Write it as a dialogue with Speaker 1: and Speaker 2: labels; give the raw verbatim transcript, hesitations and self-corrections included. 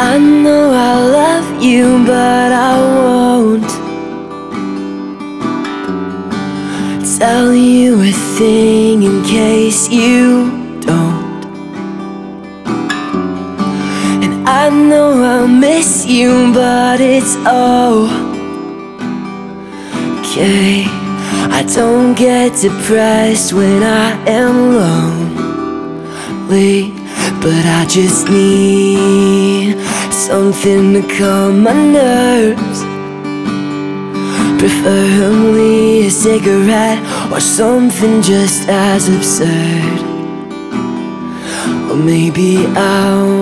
Speaker 1: I know I love you, but I won't tell you a thing in case you don't. And I know I'll miss you, but it's okay. I don't get depressed when I am lonely, but I just need something to calm my nerves. Preferably a cigarette or something just as absurd. Or maybe I'll